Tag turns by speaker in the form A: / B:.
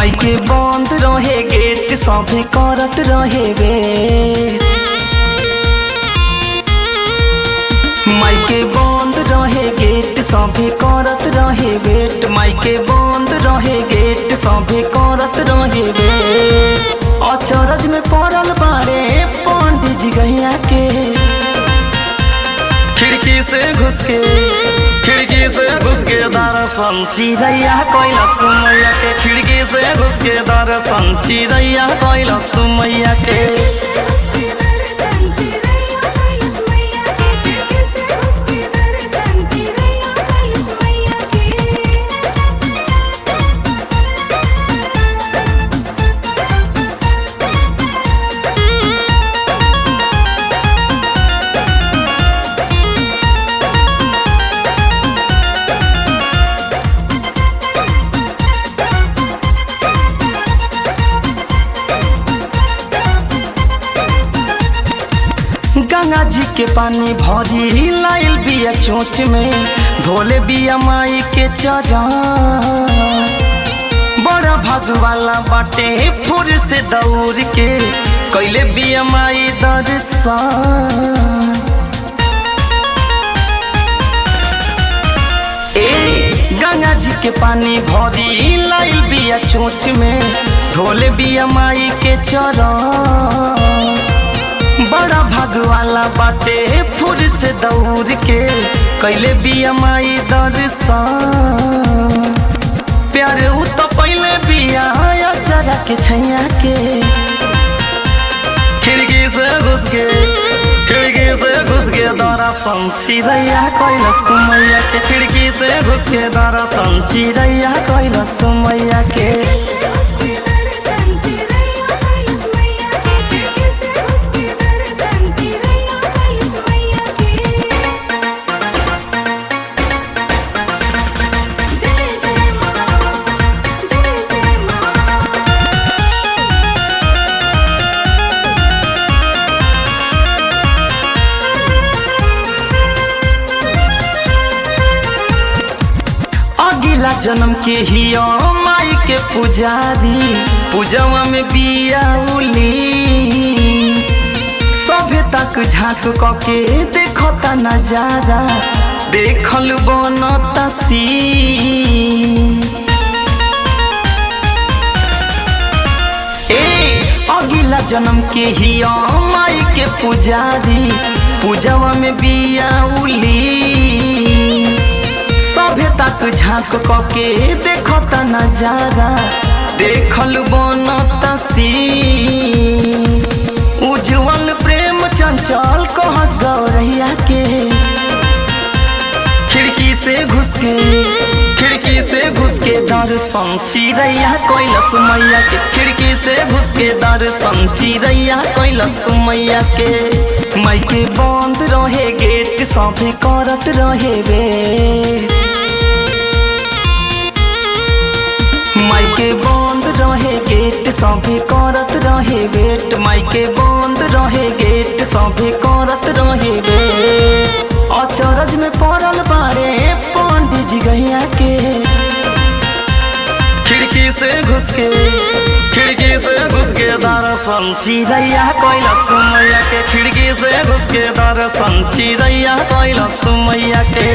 A: माइके बंद रहे गेट सभे करत रहे वेट। माइके बंद रहे गेट सभे करत रहे वेट। माइके बंद रहे गेट सभे करत रहे वेट। अचरज में पड़ल बाड़े पंडित जी गैया के खिड़की से घुस के दर्शन चिरैया कैलस मैया के। खिड़की से घुस के दर्शन चिरैया कैलस मैया के। गंगा जी के पानी भरी लाइल बिया चोंच में धोले बिया माई के चरण। बड़ा भगवाला बाटे फुर से दौड़ के कैले बिया माई दर्शन। गंगा जी के पानी भरी लाइल बिया चोंच में धोले बिया माई के चरण। बड़ा भगवाला बाटे फुर से दौड़ के कैले बिया माई दर्शन। प्यारे उ तो पहले बिया चरा के छैया के खिड़की से घुस के दर्शन चिरैया कैलस मैया के। खिड़की से घुस के दर्शन चिरैया कैलस मैया के। जन्म के हिया माई के पुजारी पूजवा में बिया उली। सभे तक झाँक के देखता नजारा देखल बनता सीन। अगिला जन्म के हिया माई के पुजारी पूजवा में बिया उली। सभे तक झाँक के देखता नजारा देखल बनता सीन। उज्जवल प्रेम चंचल कहस गौरैया के खिड़की से घुस के दर्शन चिरैया कैलस मैया के। खिड़की से घुस के दर्शन चिरैया कैलस मैया के। माइके बंद रहे गेट सभे करत रहे वेट। माइके बंद रहे गेट सभे करत रहे वेट। माइके बंद रहे गेट सभे करत रहे वेट। अचरज में पड़ल बाड़े पंडित जी गैया के खिड़की से घुस के दर्शन चिरैया कैलस मैया के। खिड़की से घुस के दर्शन चिरैया कैलस मैया के।